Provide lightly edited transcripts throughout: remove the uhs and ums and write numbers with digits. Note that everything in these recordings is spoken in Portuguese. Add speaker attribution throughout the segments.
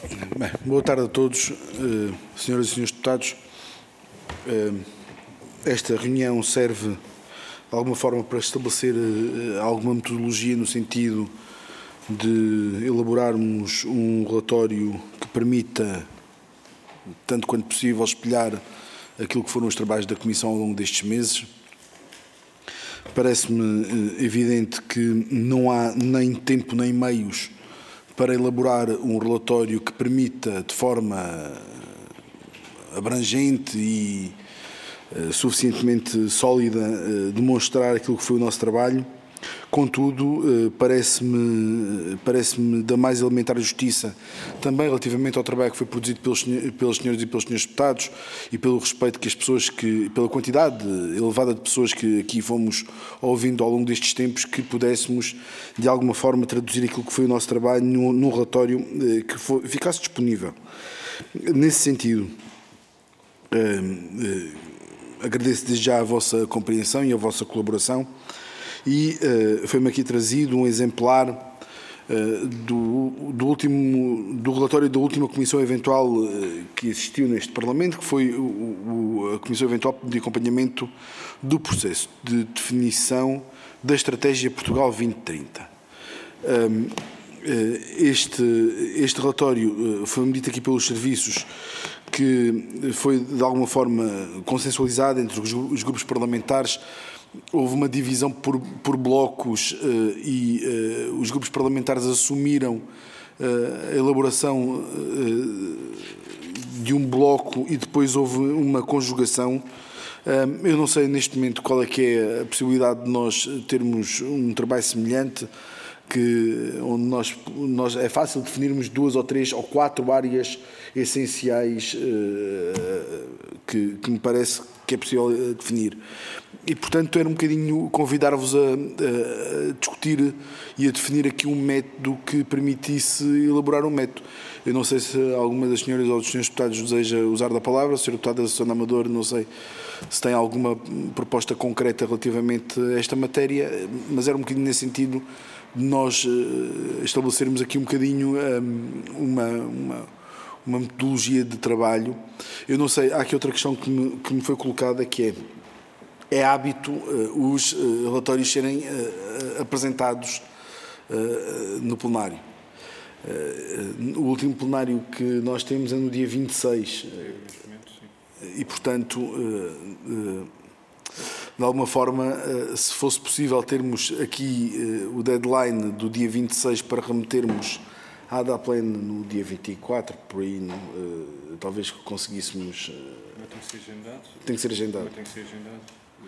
Speaker 1: Bem, boa tarde a todos, senhoras e senhores deputados. Esta reunião serve, de alguma forma, para estabelecer alguma metodologia no sentido de elaborarmos um relatório que permita, tanto quanto possível, espelhar aquilo que foram os trabalhos da Comissão ao longo destes meses. Parece-me evidente que não há nem tempo nem meios para elaborar um relatório que permita, de forma abrangente e suficientemente sólida, demonstrar aquilo que foi o nosso trabalho. Contudo, parece-me da mais elementar justiça, também relativamente ao trabalho que foi produzido pelos senhores e pelos senhores deputados e pelo respeito que as pessoas, pela quantidade elevada de pessoas que aqui fomos ouvindo ao longo destes tempos, que pudéssemos, de alguma forma, traduzir aquilo que foi o nosso trabalho num relatório que ficasse disponível. Nesse sentido, agradeço desde já a vossa compreensão e a vossa colaboração. E foi-me aqui trazido um exemplar do relatório da última Comissão Eventual que existiu neste Parlamento, que foi a Comissão Eventual de Acompanhamento do Processo de Definição da Estratégia Portugal 2030. Este relatório foi-me dito aqui pelos serviços que foi, de alguma forma, consensualizado entre os grupos parlamentares. Houve uma divisão por blocos e os grupos parlamentares assumiram a elaboração de um bloco e depois houve uma conjugação. Eu não sei neste momento qual é que é a possibilidade de nós termos um trabalho semelhante, onde nós é fácil definirmos 2 ou 3 ou 4 áreas essenciais que me parece que é possível definir. E, portanto, era um bocadinho convidar-vos a discutir e a definir aqui um método que permitisse elaborar um método. Eu não sei se alguma das senhoras ou dos senhores deputados deseja usar da palavra. O senhor deputado Susana Amador, não sei se tem alguma proposta concreta relativamente a esta matéria, mas era um bocadinho nesse sentido de nós estabelecermos aqui um bocadinho uma metodologia de trabalho. Eu não sei, há aqui outra questão que me foi colocada, que é hábito os relatórios serem apresentados no plenário. O último plenário que nós temos é no dia 26 e, portanto, de alguma forma, se fosse possível termos aqui o deadline do dia 26 para remetermos à ADA plena no dia 24, por aí, talvez conseguíssemos...
Speaker 2: Tem que ser agendado.
Speaker 1: Tem que ser agendado.
Speaker 2: Tem que ser agendado.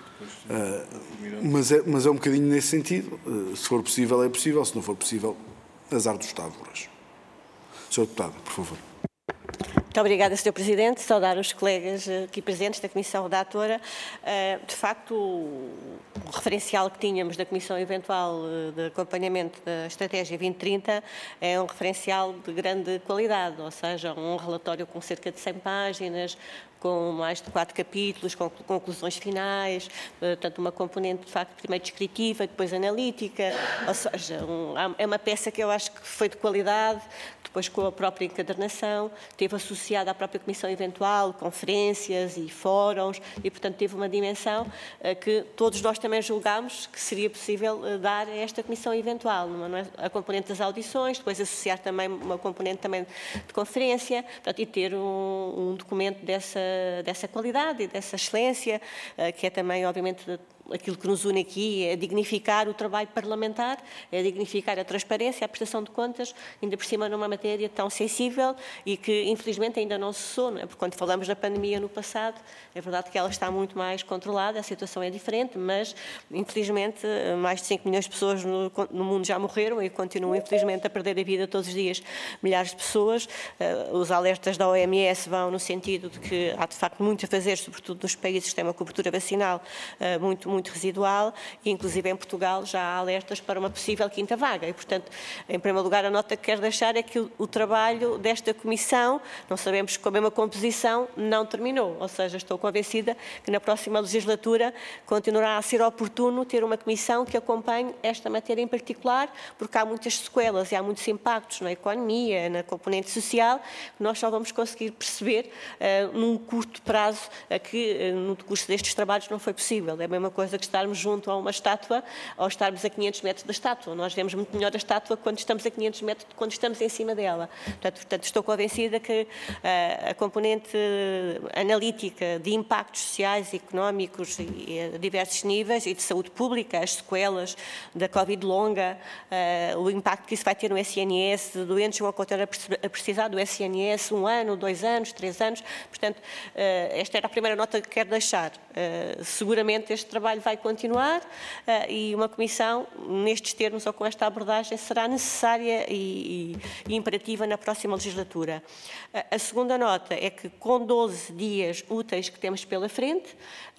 Speaker 1: Mas é um bocadinho nesse sentido. Se for possível, é possível. Se não for possível, azar do Estado. Sr. Deputado, por favor.
Speaker 3: Muito obrigada, Sr. Presidente. Saudar os colegas aqui presentes da Comissão Redatora. De facto, o referencial que tínhamos da Comissão Eventual de Acompanhamento da Estratégia 2030 é um referencial de grande qualidade, ou seja, um relatório com cerca de 100 páginas, com mais de 4 capítulos, com conclusões finais, portanto uma componente de facto primeiro descritiva, depois analítica, ou seja, é uma peça que eu acho que foi de qualidade, depois com a própria encadernação, teve associada à própria Comissão Eventual, conferências e fóruns, e portanto teve uma dimensão que todos nós também julgámos que seria possível dar a esta Comissão Eventual, não é? A componente das audições, depois associar também uma componente também de conferência, portanto, e ter um documento dessa qualidade e dessa excelência, que é também, obviamente, aquilo que nos une aqui é dignificar o trabalho parlamentar, é dignificar a transparência, a prestação de contas, ainda por cima numa matéria tão sensível e que, infelizmente, ainda não cessou, não é? Porque quando falamos da pandemia no passado, é verdade que ela está muito mais controlada, a situação é diferente, mas, infelizmente, mais de 5 milhões de pessoas no mundo já morreram e continuam, infelizmente, a perder a vida todos os dias milhares de pessoas. Os alertas da OMS vão no sentido de que há, de facto, muito a fazer, sobretudo nos países que têm uma cobertura vacinal muito muito residual e, inclusive, em Portugal já há alertas para uma possível quinta vaga. E, portanto, em primeiro lugar, a nota que quero deixar é que o trabalho desta Comissão, não sabemos com a mesma composição, não terminou. Ou seja, estou convencida que na próxima legislatura continuará a ser oportuno ter uma Comissão que acompanhe esta matéria em particular, porque há muitas sequelas e há muitos impactos na economia, na componente social, que nós só vamos conseguir perceber num curto prazo, que no curso destes trabalhos não foi possível. É a mesma coisa que estarmos junto a uma estátua ou estarmos a 500 metros da estátua. Nós vemos muito melhor a estátua quando estamos a 500 metros do que quando estamos em cima dela. Portanto, estou convencida que a componente analítica de impactos sociais e económicos e a diversos níveis e de saúde pública, as sequelas da Covid longa, o impacto que isso vai ter no SNS, de doentes vão continuar a precisar do SNS 1 ano, 2 anos, 3 anos. Portanto, esta era a primeira nota que quero deixar. Seguramente este trabalho vai continuar e uma comissão, nestes termos ou com esta abordagem, será necessária e imperativa na próxima legislatura. A segunda nota é que, com 12 dias úteis que temos pela frente,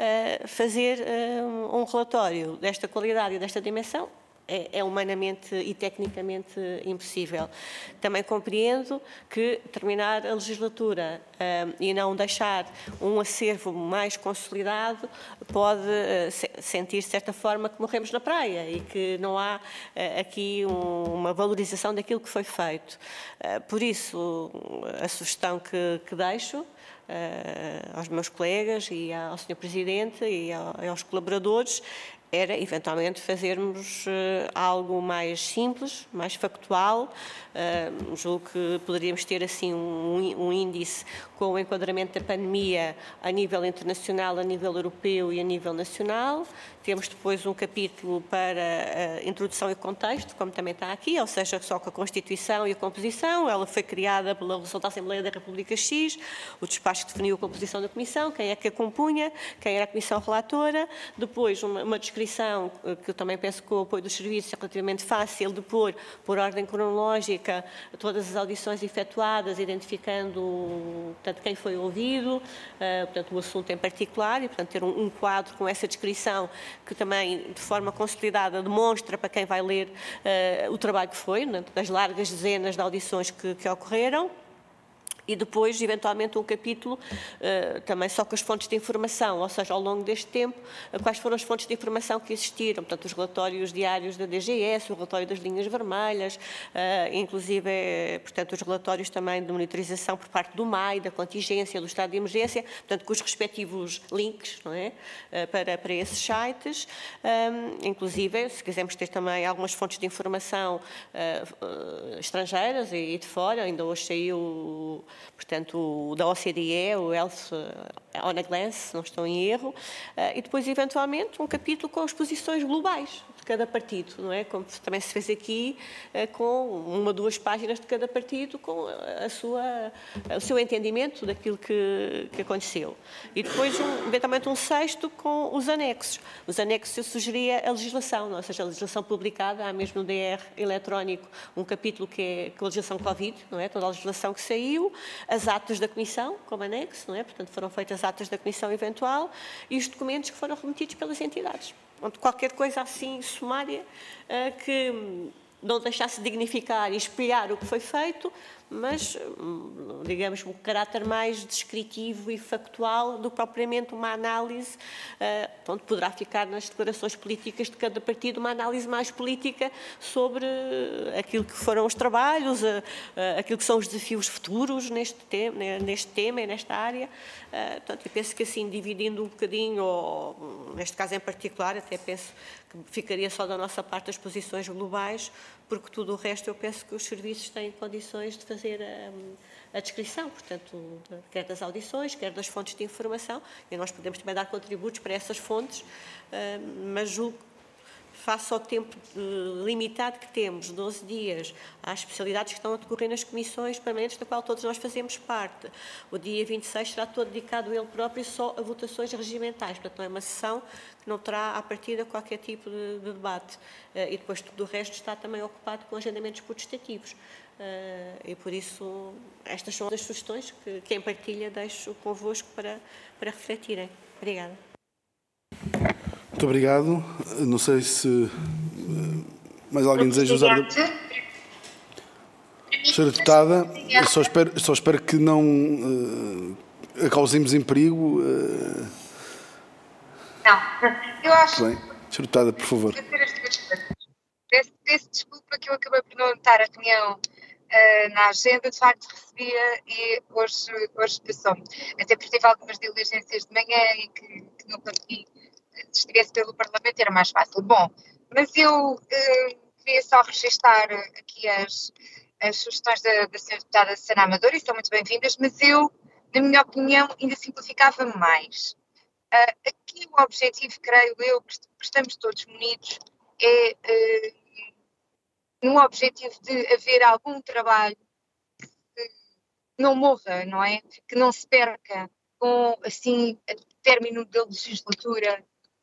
Speaker 3: fazer um relatório desta qualidade e desta dimensão é humanamente e tecnicamente impossível. Também compreendo que terminar a legislatura e não deixar um acervo mais consolidado pode sentir, de certa forma, que morremos na praia e que não há aqui uma valorização daquilo que foi feito. Por isso, a sugestão que deixo aos meus colegas e ao Sr. Presidente e aos colaboradores era, eventualmente, fazermos algo mais simples, mais factual. Julgo que poderíamos ter, assim, um índice com o enquadramento da pandemia a nível internacional, a nível europeu e a nível nacional. Temos depois um capítulo para a introdução e contexto, como também está aqui, ou seja, só com a Constituição e a composição. Ela foi criada pela Resolução da Assembleia da República X, o despacho que definiu a composição da Comissão, quem é que a compunha, quem era a Comissão relatora. Depois, uma descrição, que eu também penso que o apoio dos serviços é relativamente fácil de pôr, por ordem cronológica, todas as audições efetuadas, identificando, portanto, quem foi ouvido, portanto, o assunto em particular, e, portanto, ter um quadro com essa descrição que também, de forma consolidada, demonstra para quem vai ler o trabalho que foi, das largas dezenas de audições que ocorreram. E depois, eventualmente, um capítulo também só com as fontes de informação, ou seja, ao longo deste tempo, quais foram as fontes de informação que existiram, portanto, os relatórios diários da DGS, o relatório das linhas vermelhas, inclusive, portanto, os relatórios também de monitorização por parte do MAI, da contingência, do estado de emergência, portanto, com os respectivos links, não é, para esses sites, inclusive, se quisermos ter também algumas fontes de informação estrangeiras e de fora, ainda hoje saiu, portanto, da OCDE, o Health on a Glance, não estou em erro, e depois, eventualmente, um capítulo com as posições globais de cada partido, não é? Como também se fez aqui, com 1 ou 2 páginas de cada partido, com o seu entendimento daquilo que aconteceu. E depois, eventualmente, um sexto com os anexos. Os anexos eu sugeria a legislação, não é? Ou seja, a legislação publicada, há mesmo no DR eletrónico um capítulo que é a legislação Covid, não é? Toda a legislação que saiu, as atas da Comissão, como anexo, não é? Portanto, foram feitas atas da Comissão eventual e os documentos que foram remetidos pelas entidades. Qualquer coisa assim sumária que não deixasse dignificar e espelhar o que foi feito, mas, digamos, um caráter mais descritivo e factual do que propriamente uma análise, onde poderá ficar nas declarações políticas de cada partido, uma análise mais política sobre aquilo que foram os trabalhos, aquilo que são os desafios futuros neste tema e nesta área. Portanto, eu penso que assim, dividindo um bocadinho, ou neste caso em particular, até penso que ficaria só da nossa parte as posições globais, porque tudo o resto eu penso que os serviços têm condições de fazer a descrição, portanto, quer das audições, quer das fontes de informação, e nós podemos também dar contributos para essas fontes, mas julgo que, face ao tempo limitado que temos, 12 dias, às especialidades que estão a decorrer nas comissões permanentes, da qual todos nós fazemos parte. O dia 26 será todo dedicado ele próprio só a votações regimentais, portanto, não é uma sessão que não terá, à partida, qualquer tipo de debate. E depois tudo o resto está também ocupado com agendamentos putestativos. E, por isso, estas são as sugestões que em partilha deixo convosco para refletirem. Obrigada.
Speaker 1: Muito obrigado. Não sei se mais alguém deseja usar... Senhora Deputada, só espero que não a causemos em perigo.
Speaker 4: Não, eu acho...
Speaker 1: Bem, Senhora Deputada, por favor.
Speaker 4: Peço desculpa que eu acabei por não estar a reunião na agenda, de facto recebia e hoje passou-me. Até porque tive algumas diligências de manhã e que não consegui, se estivesse pelo Parlamento era mais fácil. Bom, mas eu queria só registar aqui as sugestões da Sra. Deputada Susana Amador, e são muito bem-vindas, mas eu, na minha opinião, ainda simplificava mais. Aqui o objetivo, creio eu, que estamos todos munidos, é no objetivo de haver algum trabalho que não morra, não é? Que não se perca com, assim, o término da legislatura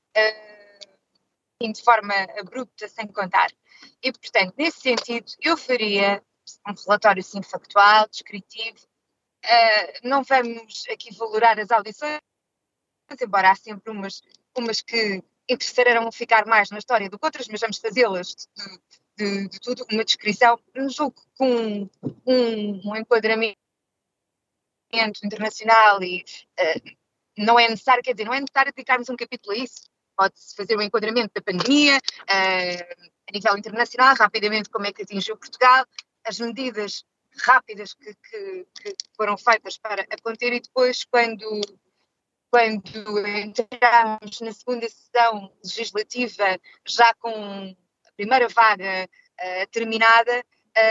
Speaker 4: de forma abrupta, sem contar. E, portanto, nesse sentido, eu faria um relatório, sim, factual, descritivo. Não vamos aqui valorar as audições, embora há sempre umas que interessarão ficar mais na história do que outras, mas vamos fazê-las de tudo, uma descrição, julgo com um enquadramento internacional e não é necessário, quer dizer, não é necessário dedicarmos um capítulo a isso, pode-se fazer um enquadramento da pandemia a nível internacional, rapidamente como é que atingiu Portugal, as medidas rápidas que foram feitas para a conter, e depois quando entramos na segunda sessão legislativa, já com a primeira vaga terminada,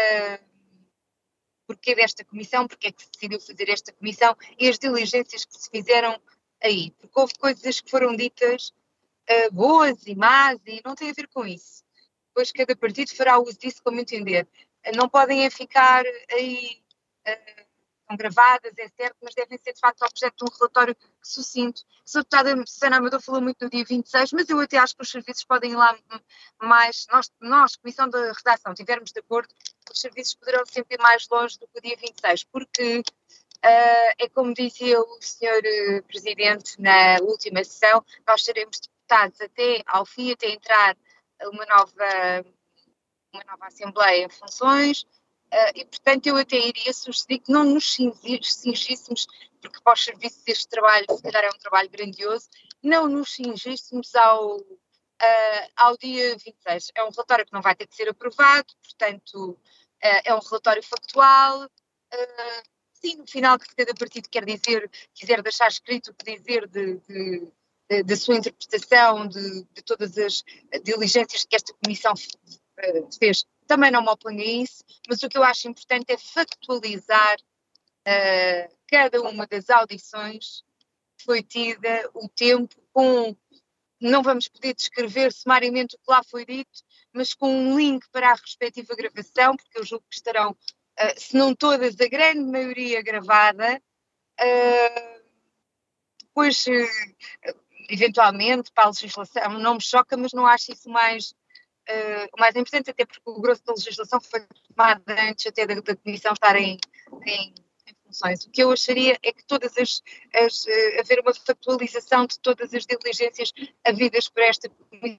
Speaker 4: porquê desta comissão, porque é que se decidiu fazer esta comissão e as diligências que se fizeram aí. Porque houve coisas que foram ditas boas e más e não tem a ver com isso. Depois cada partido fará uso disso como entender. Não podem ficar aí... são gravadas, é certo, mas devem ser de facto objeto de um relatório sucinto. A Sra. Deputada Susana Amador falou muito no dia 26, mas eu até acho que os serviços podem ir lá mais, nós, Comissão da Redação, estivermos de acordo, os serviços poderão sempre ir mais longe do que o dia 26, porque é como dizia o Sr. Presidente na última sessão, nós seremos deputados até ao fim, até entrar uma nova Assembleia em funções, e, portanto, eu até iria sugerir que não nos cingíssemos, porque para os serviços este trabalho, se calhar é um trabalho grandioso, não nos cingíssemos ao dia 26. É um relatório que não vai ter que ser aprovado, portanto, é um relatório factual. Sim, no final, que cada partido quiser deixar escrito o que dizer da sua interpretação, de todas as diligências que esta comissão fez, também não me oponho a isso, mas o que eu acho importante é factualizar cada uma das audições que foi tida, o tempo, não vamos poder descrever sumariamente o que lá foi dito, mas com um link para a respectiva gravação, porque eu julgo que estarão, se não todas, a grande maioria gravada, depois, eventualmente, para a legislação, não me choca, mas não acho isso o mais importante, até porque o grosso da legislação foi tomado antes até da Comissão estar em funções. O que eu acharia é que haver uma factualização de todas as diligências havidas por esta Comissão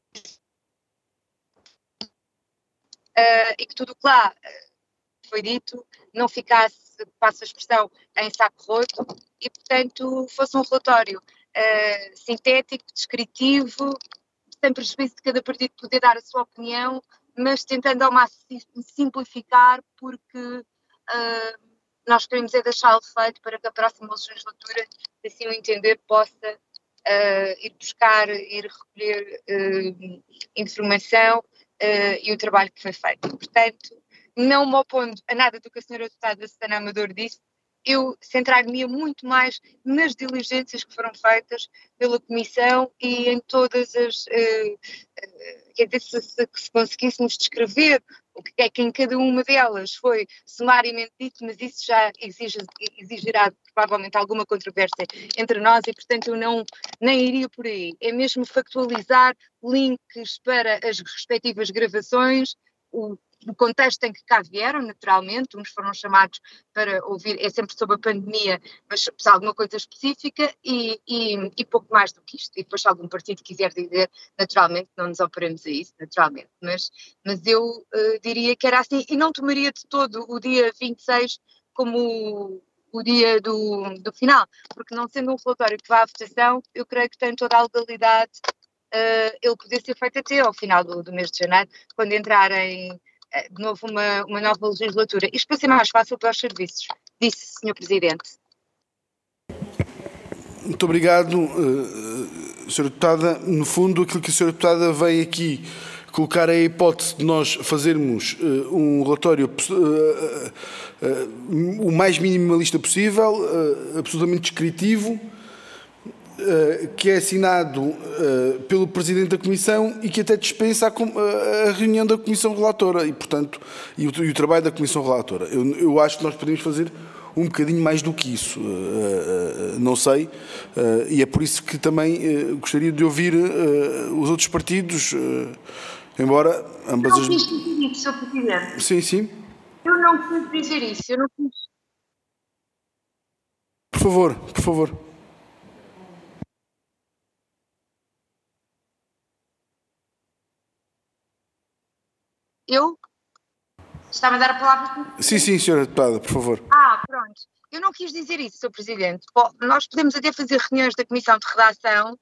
Speaker 4: e que tudo o que lá foi dito não ficasse, passo a expressão, em saco roto e, portanto, fosse um relatório sintético, descritivo, sem prejuízo de cada partido poder dar a sua opinião, mas tentando ao máximo simplificar, porque nós queremos é deixá-lo feito para que a próxima legislatura, se assim o entender, possa ir buscar, ir recolher informação e o trabalho que foi feito. Portanto, não me opondo a nada do que a Sra. Deputada Susana Amador disse, eu centrar-me muito mais nas diligências que foram feitas pela Comissão e em todas as... quer dizer, se conseguíssemos descrever o que é que em cada uma delas foi sumariamente dito, mas isso já exigirá provavelmente alguma controvérsia entre nós e, portanto, eu nem iria por aí. É mesmo factualizar links para as respectivas gravações, no contexto em que cá vieram, naturalmente, uns foram chamados para ouvir, é sempre sobre a pandemia, mas sobre alguma coisa específica e pouco mais do que isto. E depois se algum partido quiser dizer, naturalmente, não nos operamos a isso, naturalmente, mas eu diria que era assim, e não tomaria de todo o dia 26 como o dia do final, porque não sendo um relatório que vá à votação, eu creio que tem toda a legalidade ele poder ser feito até ao final do mês de janeiro, quando entrarem de novo uma nova legislatura. Isto para ser mais fácil para os serviços, disse Sr. Presidente.
Speaker 1: Muito obrigado, Sra. Deputada. No fundo, aquilo que a Sra. Deputada veio aqui colocar a hipótese de nós fazermos um relatório o mais minimalista possível, absolutamente descritivo, que é assinado pelo Presidente da Comissão e que até dispensa a reunião da Comissão Relatora e, portanto, e o trabalho da Comissão Relatora. Eu acho que nós podemos fazer um bocadinho mais do que isso, não sei, e é por isso que também gostaria de ouvir os outros partidos, embora ambas as...
Speaker 4: Eu não quis dizer isso, Sr. Presidente.
Speaker 1: Sim, sim.
Speaker 4: Eu não quis dizer isso, eu não quis...
Speaker 1: Por favor, por favor.
Speaker 4: Eu? Está-me a dar a palavra?
Speaker 1: Sim, sim, Sra. Deputada, por favor.
Speaker 4: Pronto. Eu não quis dizer isso, Sr. Presidente. Nós podemos até fazer reuniões da Comissão de Redação.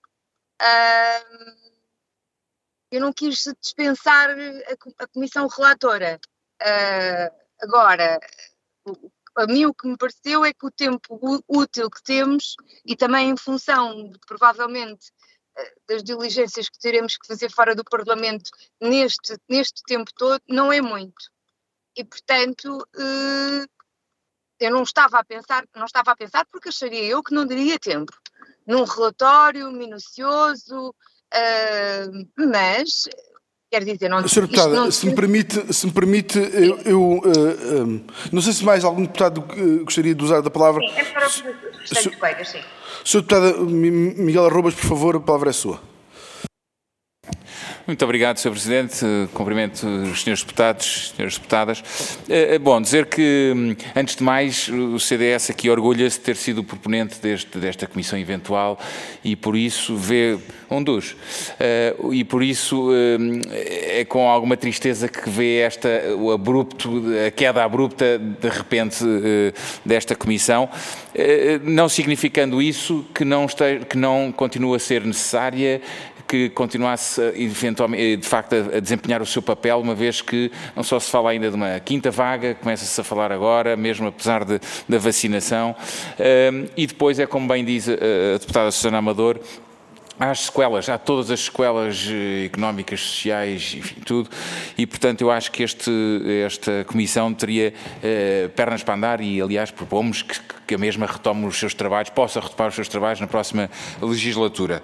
Speaker 4: Eu não quis dispensar a Comissão Relatora. Agora, a mim o que me pareceu é que o tempo útil que temos e também em função, provavelmente, das diligências que teremos que fazer fora do Parlamento neste tempo todo, não é muito. E, portanto, eu não estava a pensar porque acharia eu que não daria tempo. Num relatório minucioso, mas, quer dizer... Não,
Speaker 1: Sra. Deputada,
Speaker 4: não...
Speaker 1: se me permite eu não sei se mais algum deputado gostaria de usar da palavra.
Speaker 4: Sim, é para os restantes colegas, sim.
Speaker 1: Sra. Deputada Miguel Arrobas, por favor, a palavra é sua.
Speaker 5: Muito obrigado, Sr. Presidente. Cumprimento os senhores deputados, senhoras deputadas. Bom, dizer que, antes de mais, o CDS aqui orgulha-se de ter sido o proponente desta comissão eventual e, por isso, e por isso é com alguma tristeza que vê a queda abrupta, de repente, desta comissão, não significando isso que não continua a ser necessária, que continuasse eventualmente, de facto, a desempenhar o seu papel, uma vez que não só se fala ainda de uma quinta vaga, começa-se a falar agora, mesmo apesar da vacinação, e depois é como bem diz a deputada Susana Amador, há todas as sequelas económicas, sociais, enfim, tudo, e portanto eu acho que esta comissão teria pernas para andar e, aliás, propomos que a mesma retome os seus trabalhos, possa retomar os seus trabalhos na próxima legislatura.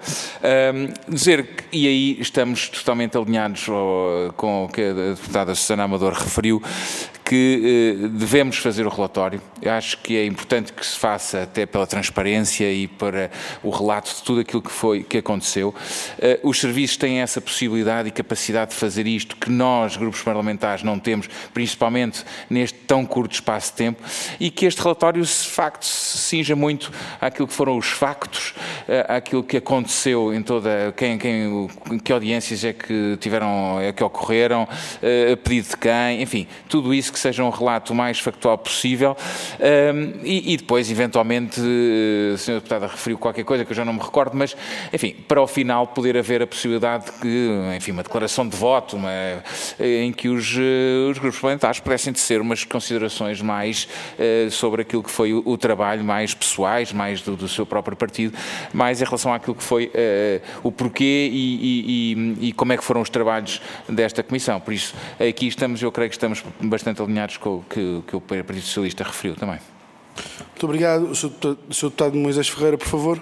Speaker 5: E aí estamos totalmente alinhados com o que a deputada Susana Amador referiu, que devemos fazer o relatório. Eu acho que é importante que se faça até pela transparência e para o relato de tudo aquilo que aconteceu. Os serviços têm essa possibilidade e capacidade de fazer isto que nós, grupos parlamentares, não temos, principalmente neste tão curto espaço de tempo, e que este relatório, de facto, se cinja muito àquilo que foram os factos, àquilo que aconteceu em toda... que audiências é que ocorreram, a pedido de quem, enfim, tudo isso que seja um relato o mais factual possível, e depois, eventualmente, a senhora deputada referiu qualquer coisa que eu já não me recordo, mas, enfim, para o final poder haver a possibilidade de, enfim, uma declaração de voto, em que os grupos parlamentares pudessem tecer umas considerações mais sobre aquilo que foi o trabalho, mais pessoais, mais do seu próprio partido, mais em relação àquilo que foi o porquê e como é que foram os trabalhos desta comissão. Por isso, aqui eu creio que estamos bastante alinhados com o que o Partido Socialista referiu também.
Speaker 1: Muito obrigado. Sr. Deputado Moisés Ferreira, por favor.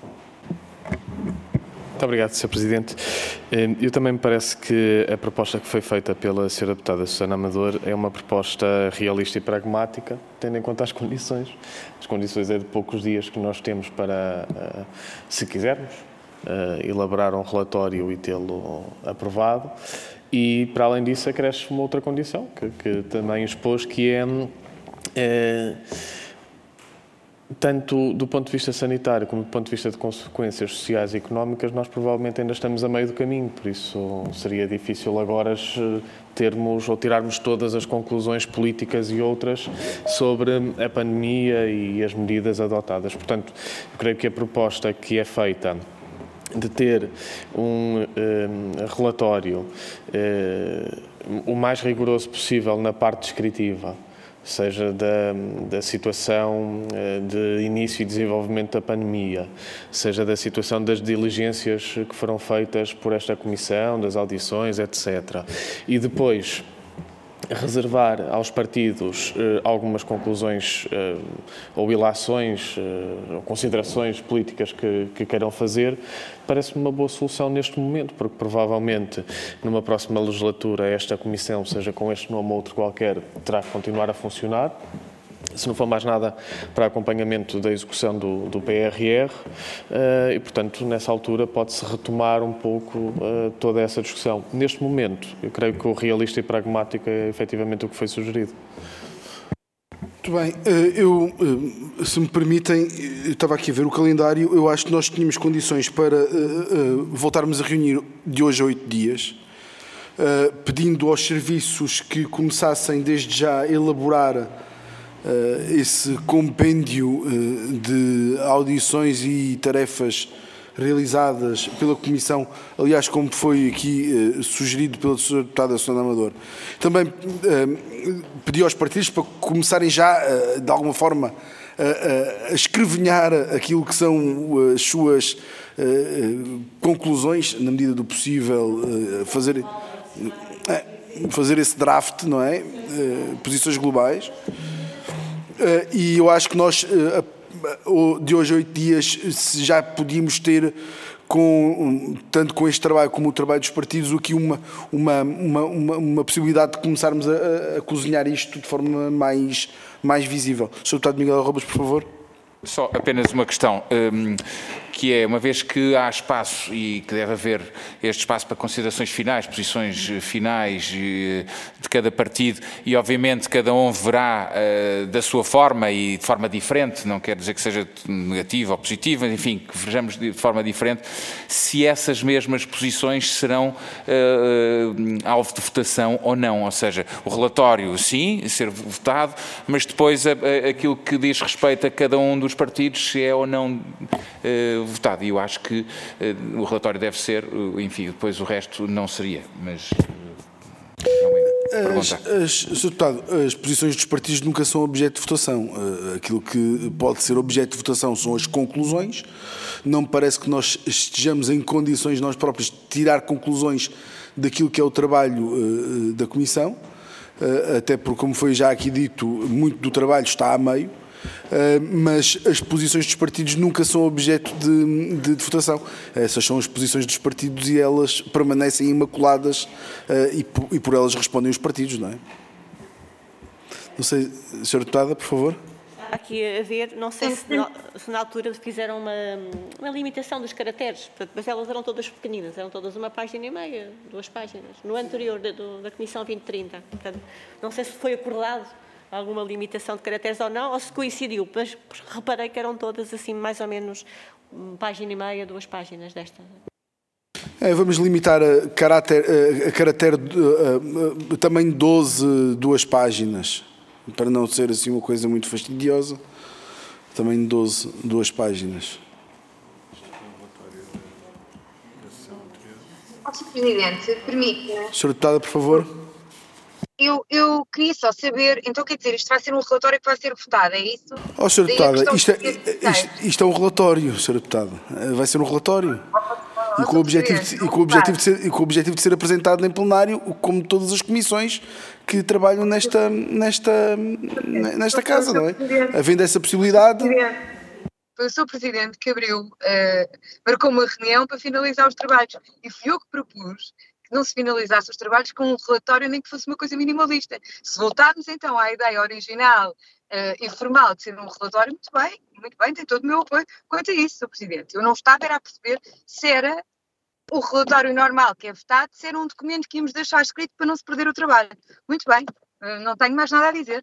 Speaker 2: Muito obrigado, Sr. Presidente. Eu também me parece que a proposta que foi feita pela Sra. Deputada Susana Amador é uma proposta realista e pragmática, tendo em conta as condições. As condições é de poucos dias que nós temos para, se quisermos, elaborar um relatório e tê-lo aprovado. E, para além disso, acresce uma outra condição, que também expôs, que é tanto do ponto de vista sanitário como do ponto de vista de consequências sociais e económicas, nós provavelmente ainda estamos a meio do caminho, por isso seria difícil agora termos ou tirarmos todas as conclusões políticas e outras sobre a pandemia e as medidas adotadas. Portanto, eu creio que a proposta que é feita de ter um relatório o mais rigoroso possível na parte descritiva, seja da situação de início e desenvolvimento da pandemia, seja da situação das diligências que foram feitas por esta Comissão, das audições, etc. E depois reservar aos partidos algumas conclusões ou ilações ou considerações políticas que queiram fazer, parece-me uma boa solução neste momento, porque provavelmente numa próxima legislatura esta Comissão, seja com este nome ou outro qualquer, terá que continuar a funcionar. Se não for mais nada para acompanhamento da execução do PRR e, portanto, nessa altura pode-se retomar um pouco toda essa discussão. Neste momento, eu creio que o realista e pragmático é efetivamente o que foi sugerido.
Speaker 1: Muito bem, se me permitem, eu estava aqui a ver o calendário, eu acho que nós tínhamos condições para voltarmos a reunir de hoje a 8 dias, pedindo aos serviços que começassem desde já a elaborar esse compêndio de audições e tarefas realizadas pela Comissão, aliás, como foi aqui sugerido pela Sra. Deputada Susana Amador. Também pedi aos partidos para começarem já, de alguma forma, a escrevinhar aquilo que são as suas conclusões, na medida do possível, fazer esse draft, não é? Posições globais. E eu acho que nós, de hoje a 8 dias, já podíamos ter, tanto com este trabalho como o trabalho dos partidos, aqui uma possibilidade de começarmos a cozinhar isto de forma mais visível. Sr. Deputado Miguel Arrobas, por favor.
Speaker 5: Só apenas uma questão, que é, uma vez que há espaço e que deve haver este espaço para considerações finais, posições finais de cada partido, e obviamente cada um verá da sua forma e de forma diferente, não quer dizer que seja negativa ou positiva, enfim, que vejamos de forma diferente, se essas mesmas posições serão alvo de votação ou não, ou seja, o relatório sim, ser votado, mas depois aquilo que diz respeito a cada um dos partidos, se é ou não votado. E eu acho que o relatório deve ser, enfim, depois o resto não seria, mas
Speaker 1: Sr. Deputado, as posições dos partidos nunca são objeto de votação. Aquilo que pode ser objeto de votação são as conclusões. Não me parece que nós estejamos em condições nós próprios de tirar conclusões daquilo que é o trabalho da Comissão, até porque, como foi já aqui dito, muito do trabalho está a meio. Mas as posições dos partidos nunca são objeto de votação. Essas são as posições dos partidos e elas permanecem imaculadas e por elas respondem os partidos, não é? Não sei, Sra. Deputada, por favor.
Speaker 3: Aqui a ver, não sei se na altura fizeram uma limitação dos caracteres, mas elas eram todas pequeninas, eram todas 1,5 páginas, 2 páginas, no anterior da Comissão 2030. Portanto, não sei se foi acordado alguma limitação de caracteres ou não, ou se coincidiu, mas reparei que eram todas assim, mais ou menos 1,5 página, 2 páginas desta.
Speaker 1: Vamos limitar a caractere tamanho 12, 2 páginas, para não ser assim uma coisa muito fastidiosa. Tamanho 12, 2 páginas.
Speaker 4: Sr. Presidente, permite-me.
Speaker 1: Sra. Deputada, por favor.
Speaker 4: Eu queria só saber, então quer dizer, isto vai ser um relatório que vai ser votado, é isso?
Speaker 1: Sra. Deputada, isto é um relatório, Sra. Deputada. Vai ser um relatório. E com o objetivo de ser apresentado em plenário, como todas as comissões que trabalham nesta casa, não é? Havendo essa possibilidade.
Speaker 4: Foi o Sr. Presidente que marcou uma reunião para finalizar os trabalhos. E fui eu que propus que não se finalizasse os trabalhos com um relatório, nem que fosse uma coisa minimalista. Se voltarmos então à ideia original e formal de ser um relatório, muito bem, tem todo o meu apoio quanto a isso, Sr. Presidente. Eu não estava a perceber se era o relatório normal que é votado ser um documento que íamos deixar escrito para não se perder o trabalho. Muito bem, não tenho mais nada a dizer.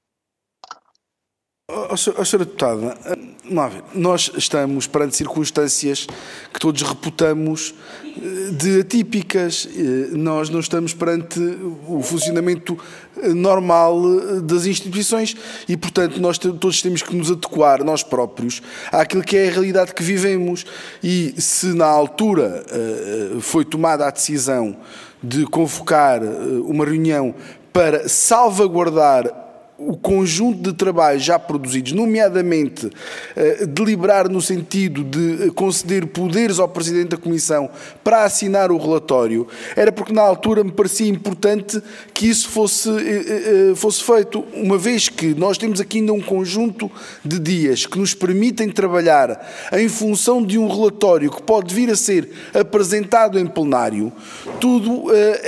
Speaker 1: Senhora Deputada, vamos lá ver. Nós estamos perante circunstâncias que todos reputamos de atípicas. Nós não estamos perante o funcionamento normal das instituições e, portanto, nós todos temos que nos adequar, nós próprios, àquilo que é a realidade que vivemos. E se na altura foi tomada a decisão de convocar uma reunião para salvaguardar o conjunto de trabalhos já produzidos, nomeadamente deliberar no sentido de conceder poderes ao Presidente da Comissão para assinar o relatório, era porque na altura me parecia importante que isso fosse feito, uma vez que nós temos aqui ainda um conjunto de dias que nos permitem trabalhar em função de um relatório que pode vir a ser apresentado em plenário. Tudo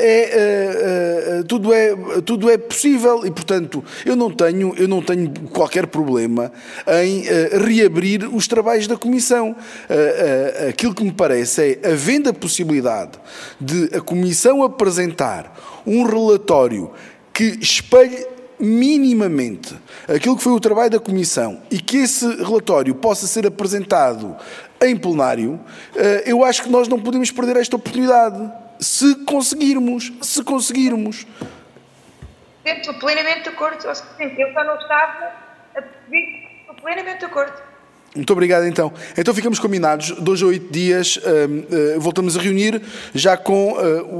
Speaker 1: é possível e, portanto, eu não tenho qualquer problema em reabrir os trabalhos da Comissão. Aquilo que me parece é, havendo a possibilidade de a Comissão apresentar um relatório que espelhe minimamente aquilo que foi o trabalho da Comissão e que esse relatório possa ser apresentado em plenário, eu acho que nós não podemos perder esta oportunidade. Se conseguirmos.
Speaker 4: Estou plenamente de acordo. Eu só não estava a perceber. Estou plenamente de acordo.
Speaker 1: Muito obrigado, então. Então ficamos combinados. 2 a 8 dias voltamos a reunir já com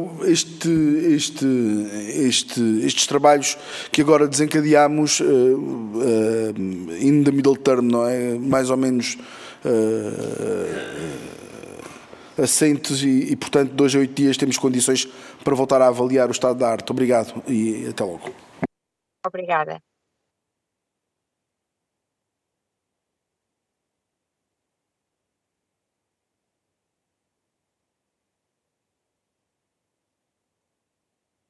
Speaker 1: estes trabalhos que agora desencadeámos in the middle term, não é? Mais ou menos assentes e, portanto, 2 a 8 dias temos condições para voltar a avaliar o estado da arte. Obrigado e até logo.
Speaker 4: Obrigada.